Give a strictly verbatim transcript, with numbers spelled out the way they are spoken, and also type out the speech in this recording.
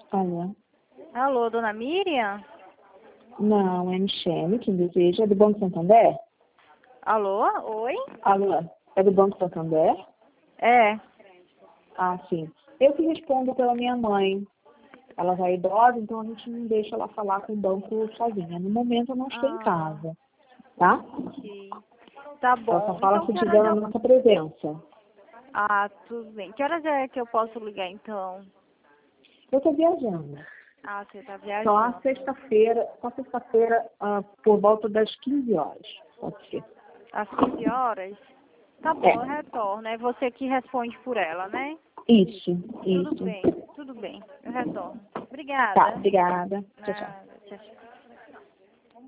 Alô? Alô, dona Miriam? Não, é Michele, quem deseja. É do Banco Santander? Alô? Oi? Alô? É do Banco Santander? É. Ah, sim. Eu que respondo pela minha mãe. Ela já é idosa, então a gente não deixa ela falar com o banco sozinha. No momento eu não estou em Ah, casa, tá? ok. Tá Ela só bom. fala Então, se que tiver horas a eu... nossa presença. Ah, tudo bem. Que horas é que eu posso ligar, então? Eu estou viajando. Ah, você tá Só a viajando. sexta-feira, só sexta-feira, ah, por volta das quinze horas. Pode ser. Às quinze horas? Tá bom, eu É, retorno. É você que responde por ela, né? isso, Tudo isso. bem, tudo bem. Eu retorno. Tá, Obrigada. obrigada. Tchau, tchau. Nada, tchau, tchau.